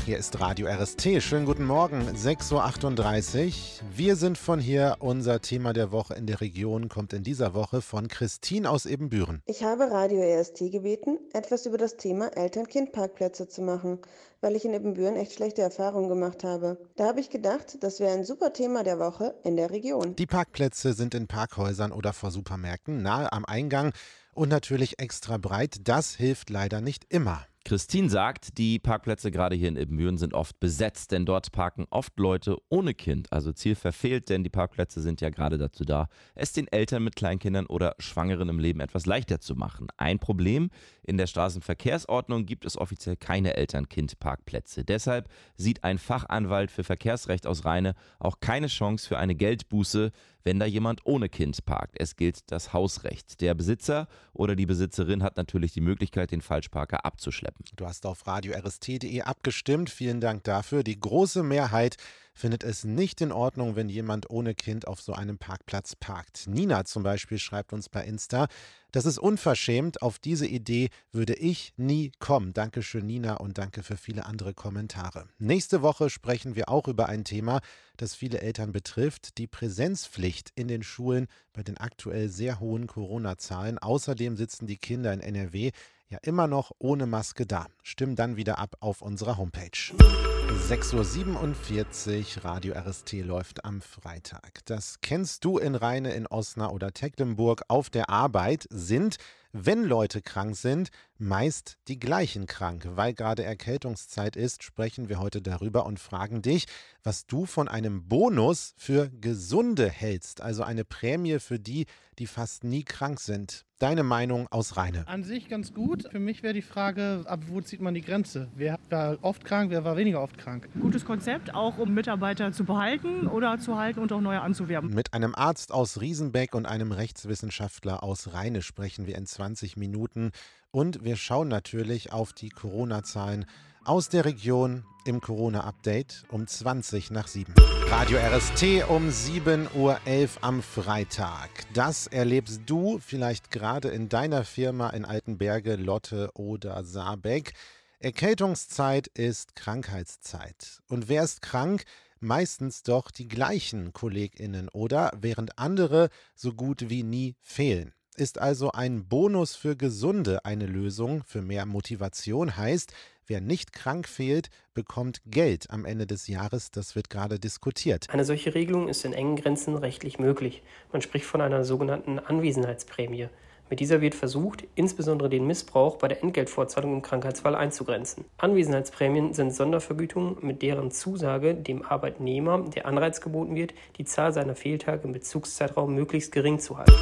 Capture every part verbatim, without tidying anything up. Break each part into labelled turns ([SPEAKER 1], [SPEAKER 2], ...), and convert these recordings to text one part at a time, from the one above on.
[SPEAKER 1] Hier ist Radio R S T. Schönen guten Morgen, sechs Uhr achtunddreißig. Wir sind von hier. Unser Thema der Woche in der Region kommt in dieser Woche von Christine aus Ebenbüren.
[SPEAKER 2] Ich habe Radio R S T gebeten, etwas über das Thema Eltern-Kind-Parkplätze zu machen, weil ich in Ebenbüren echt schlechte Erfahrungen gemacht habe. Da habe ich gedacht, das wäre ein super Thema der Woche in der Region.
[SPEAKER 1] Die Parkplätze sind in Parkhäusern oder vor Supermärkten nahe am Eingang und natürlich extra breit. Das hilft leider nicht immer.
[SPEAKER 3] Christine sagt, die Parkplätze gerade hier in Ebenbüren sind oft besetzt, denn dort parken oft Leute ohne Kind. Also Ziel verfehlt, denn die Parkplätze sind ja gerade dazu da, es den Eltern mit Kleinkindern oder Schwangeren im Leben etwas leichter zu machen. Ein Problem: In der Straßenverkehrsordnung gibt es offiziell keine Eltern-Kind-Parkplätze. Deshalb sieht ein Fachanwalt für Verkehrsrecht aus Rheine auch keine Chance für eine Geldbuße, wenn da jemand ohne Kind parkt. Es gilt das Hausrecht. Der Besitzer oder die Besitzerin hat natürlich die Möglichkeit, den Falschparker abzuschleppen.
[SPEAKER 1] Du hast auf radio r s t punkt d e abgestimmt. Vielen Dank dafür. Die große Mehrheit findet es nicht in Ordnung, wenn jemand ohne Kind auf so einem Parkplatz parkt. Nina zum Beispiel schreibt uns bei Insta: Das ist unverschämt. Auf diese Idee würde ich nie kommen. Dankeschön, Nina, und danke für viele andere Kommentare. Nächste Woche sprechen wir auch über ein Thema, das viele Eltern betrifft: die Präsenzpflicht in den Schulen bei den aktuell sehr hohen Corona-Zahlen. Außerdem sitzen die Kinder in N R W ja immer noch ohne Maske da. Stimmen dann wieder ab auf unserer Homepage. sechs Uhr siebenundvierzig, Radio R S T läuft am Freitag. Das kennst du in Rheine, in Osnabrück oder Tecklenburg. Auf der Arbeit sind, wenn Leute krank sind, meist die gleichen krank. Weil gerade Erkältungszeit ist, sprechen wir heute darüber und fragen dich, was du von einem Bonus für Gesunde hältst. Also eine Prämie für die, die fast nie krank sind. Deine Meinung aus Rheine?
[SPEAKER 4] An sich ganz gut. Für mich wäre die Frage, ab wo zieht man die Grenze? Wer war oft krank, wer war weniger oft krank?
[SPEAKER 5] Gutes Konzept, auch um Mitarbeiter zu behalten oder zu halten und auch neue anzuwerben.
[SPEAKER 1] Mit einem Arzt aus Riesenbeck und einem Rechtswissenschaftler aus Rheine sprechen wir in zwanzig Minuten. Und wir schauen natürlich auf die Corona-Zahlen aus der Region im Corona-Update um zwanzig nach sieben. Radio R S T um sieben Uhr elf am Freitag. Das erlebst du vielleicht gerade in deiner Firma in Altenberge, Lotte oder Saarbeck. Erkältungszeit ist Krankheitszeit. Und wer ist krank? Meistens doch die gleichen KollegInnen, oder? Während andere so gut wie nie fehlen. Ist also ein Bonus für Gesunde eine Lösung für mehr Motivation? Heißt, wer nicht krank fehlt, bekommt Geld am Ende des Jahres. Das wird gerade diskutiert.
[SPEAKER 6] Eine solche Regelung ist in engen Grenzen rechtlich möglich. Man spricht von einer sogenannten Anwesenheitsprämie. Mit dieser wird versucht, insbesondere den Missbrauch bei der Entgeltfortzahlung im Krankheitsfall einzugrenzen. Anwesenheitsprämien sind Sondervergütungen, mit deren Zusage dem Arbeitnehmer der Anreiz geboten wird, die Zahl seiner Fehltage im Bezugszeitraum möglichst gering zu halten.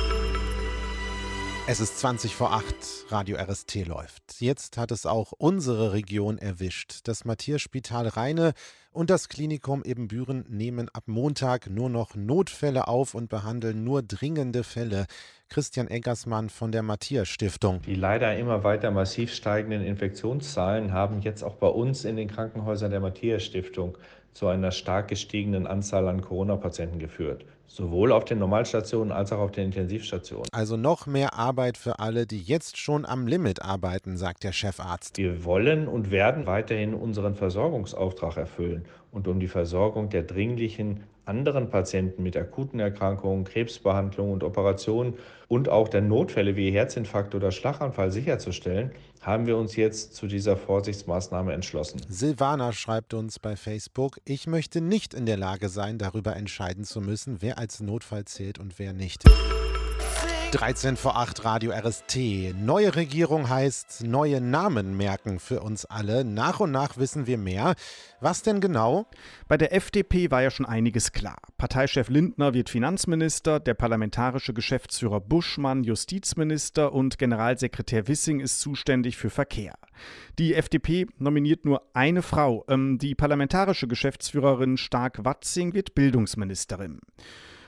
[SPEAKER 1] Es ist zwanzig vor acht, Radio R S T läuft. Jetzt hat es auch unsere Region erwischt. Das Matthias-Spital Rheine und das Klinikum Ebenbüren nehmen ab Montag nur noch Notfälle auf und behandeln nur dringende Fälle. Christian Eggersmann von der Matthias-Stiftung.
[SPEAKER 7] Die leider immer weiter massiv steigenden Infektionszahlen haben jetzt auch bei uns in den Krankenhäusern der Matthias-Stiftung zu einer stark gestiegenen Anzahl an Corona-Patienten geführt. Sowohl auf den Normalstationen als auch auf den Intensivstationen.
[SPEAKER 1] Also noch mehr Arbeit für alle, die jetzt schon am Limit arbeiten, sagt der Chefarzt.
[SPEAKER 7] Wir wollen und werden weiterhin unseren Versorgungsauftrag erfüllen und um die Versorgung der dringlichen anderen Patienten mit akuten Erkrankungen, Krebsbehandlung und Operationen und auch der Notfälle wie Herzinfarkt oder Schlaganfall sicherzustellen, haben wir uns jetzt zu dieser Vorsichtsmaßnahme entschlossen.
[SPEAKER 1] Silvana schreibt uns bei Facebook: Ich möchte nicht in der Lage sein, darüber entscheiden zu müssen, wer als Notfall zählt und wer nicht. dreizehn vor acht, Radio R S T. Neue Regierung heißt neue Namen merken für uns alle. Nach und nach wissen wir mehr. Was denn genau?
[SPEAKER 8] Bei der F D P war ja schon einiges klar. Parteichef Lindner wird Finanzminister, der parlamentarische Geschäftsführer Buschmann Justizminister und Generalsekretär Wissing ist zuständig für Verkehr. Die F D P nominiert nur eine Frau. Die parlamentarische Geschäftsführerin Stark-Watzing wird Bildungsministerin.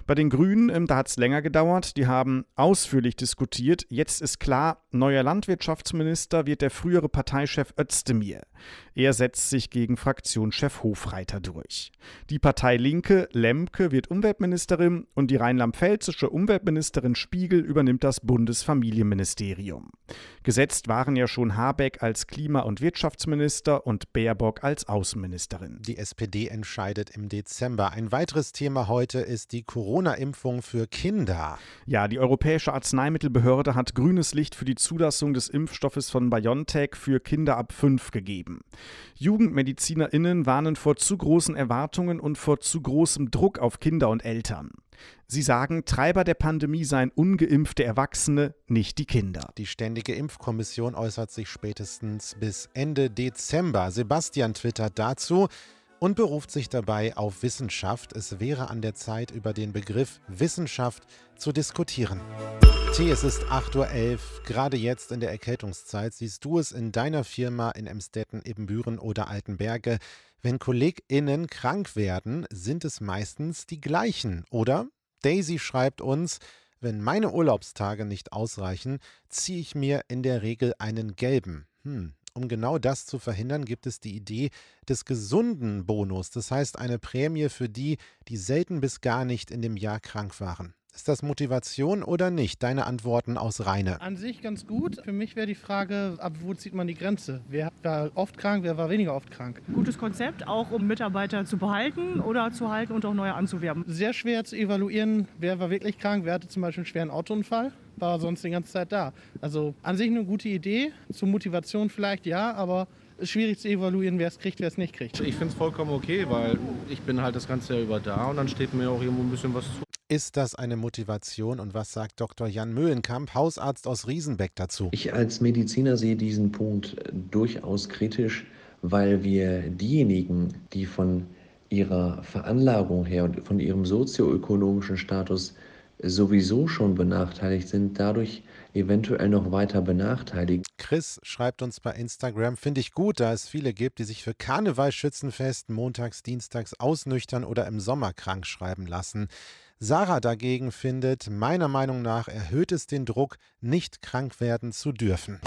[SPEAKER 8] Bei den Grünen, ähm, da hat es länger gedauert. Die haben ausführlich diskutiert. Jetzt ist klar, neuer Landwirtschaftsminister wird der frühere Parteichef Özdemir. Er setzt sich gegen Fraktionschef Hofreiter durch. Die Partei Linke, Lemke, wird Umweltministerin und die rheinland-pfälzische Umweltministerin Spiegel übernimmt das Bundesfamilienministerium. Gesetzt waren ja schon Habeck als Klima- und Wirtschaftsminister und Baerbock als Außenministerin.
[SPEAKER 1] Die S P D entscheidet im Dezember. Ein weiteres Thema heute ist die Corona-Impfung für Kinder.
[SPEAKER 8] Ja, die Europäische Arzneimittelbehörde hat grünes Licht für die Zulassung des Impfstoffes von BioNTech für Kinder ab fünf gegeben. JugendmedizinerInnen warnen vor zu großen Erwartungen und vor zu großem Druck auf Kinder und Eltern. Sie sagen, Treiber der Pandemie seien ungeimpfte Erwachsene, nicht die Kinder.
[SPEAKER 1] Die Ständige Impfkommission äußert sich spätestens bis Ende Dezember. Sebastian twittert dazu und beruft sich dabei auf Wissenschaft. Es wäre an der Zeit, über den Begriff Wissenschaft zu diskutieren. T, es ist acht Uhr elf. Gerade jetzt in der Erkältungszeit siehst du es in deiner Firma in Emstetten, Ibbenbüren oder Altenberge. Wenn KollegInnen krank werden, sind es meistens die gleichen, oder? Daisy schreibt uns, wenn meine Urlaubstage nicht ausreichen, ziehe ich mir in der Regel einen gelben. Hm. Um genau das zu verhindern, gibt es die Idee des gesunden Bonus. Das heißt eine Prämie für die, die selten bis gar nicht in dem Jahr krank waren. Ist das Motivation oder nicht? Deine Antworten aus Rheine.
[SPEAKER 4] An sich ganz gut. Für mich wäre die Frage, ab wo zieht man die Grenze? Wer war oft krank, wer war weniger oft krank?
[SPEAKER 5] Gutes Konzept, auch um Mitarbeiter zu behalten oder zu halten und auch neue anzuwerben.
[SPEAKER 4] Sehr schwer zu evaluieren, wer war wirklich krank, wer hatte zum Beispiel einen schweren Autounfall, war sonst die ganze Zeit da. Also an sich eine gute Idee, zur Motivation vielleicht ja, aber es ist schwierig zu evaluieren, wer es kriegt, wer es nicht kriegt.
[SPEAKER 9] Ich finde es vollkommen okay, weil ich bin halt das ganze Jahr über da und dann steht mir auch irgendwo ein bisschen was zu.
[SPEAKER 1] Ist das eine Motivation und was sagt Doktor Jan Mühlenkamp, Hausarzt aus Riesenbeck, dazu?
[SPEAKER 10] Ich als Mediziner sehe diesen Punkt durchaus kritisch, weil wir diejenigen, die von ihrer Veranlagung her und von ihrem sozioökonomischen Status sowieso schon benachteiligt sind, dadurch eventuell noch weiter benachteiligen.
[SPEAKER 1] Chris schreibt uns bei Instagram, finde ich gut, da es viele gibt, die sich für Karneval, Schützenfest, montags, dienstags ausnüchtern oder im Sommer krank schreiben lassen. Sarah dagegen findet, meiner Meinung nach erhöht es den Druck, nicht krank werden zu dürfen.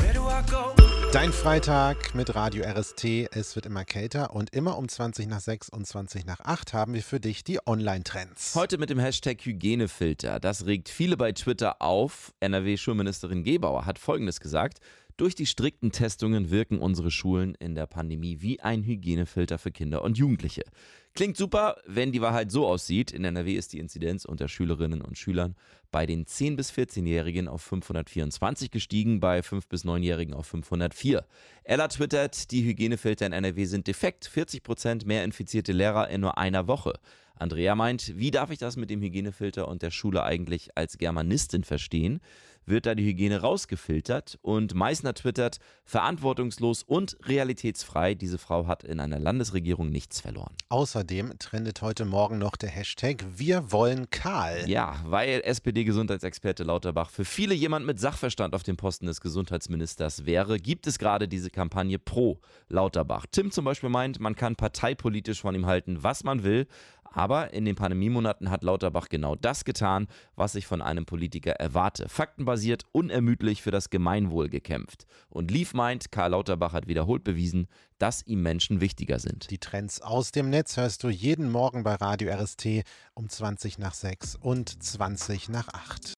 [SPEAKER 1] Dein Freitag mit Radio R S T. Es wird immer kälter und immer um zwanzig nach sechs und zwanzig nach acht haben wir für dich die Online-Trends.
[SPEAKER 3] Heute mit dem Hashtag Hygienefilter. Das regt viele bei Twitter auf. N R W-Schulministerin Gebauer hat Folgendes gesagt: Durch die strikten Testungen wirken unsere Schulen in der Pandemie wie ein Hygienefilter für Kinder und Jugendliche. Klingt super, wenn die Wahrheit so aussieht. In N R W ist die Inzidenz unter Schülerinnen und Schülern bei den zehn- bis vierzehnjährigen auf fünfhundertvierundzwanzig gestiegen, bei fünf- bis neunjährigen auf fünfhundertvier. Ella twittert, die Hygienefilter in N R W sind defekt, vierzig Prozent mehr infizierte Lehrer in nur einer Woche. Andrea meint, wie darf ich das mit dem Hygienefilter und der Schule eigentlich als Germanistin verstehen? Wird da die Hygiene rausgefiltert? Und Meißner twittert, verantwortungslos und realitätsfrei, diese Frau hat in einer Landesregierung nichts verloren.
[SPEAKER 1] Außerdem trendet heute Morgen noch der Hashtag Wir wollen Karl.
[SPEAKER 3] Ja, weil S P D-Gesundheitsexperte Lauterbach für viele jemand mit Sachverstand auf dem Posten des Gesundheitsministers wäre, gibt es gerade diese Kampagne pro Lauterbach. Tim zum Beispiel meint, man kann parteipolitisch von ihm halten, was man will, aber in den Pandemiemonaten hat Lauterbach genau das getan, was ich von einem Politiker erwarte. Faktenbasiert, unermüdlich für das Gemeinwohl gekämpft. Und Lief meint, Karl Lauterbach hat wiederholt bewiesen, dass ihm Menschen wichtiger sind.
[SPEAKER 1] Die Trends aus dem Netz hörst du jeden Morgen bei Radio R S T um zwanzig nach sechs und zwanzig nach acht.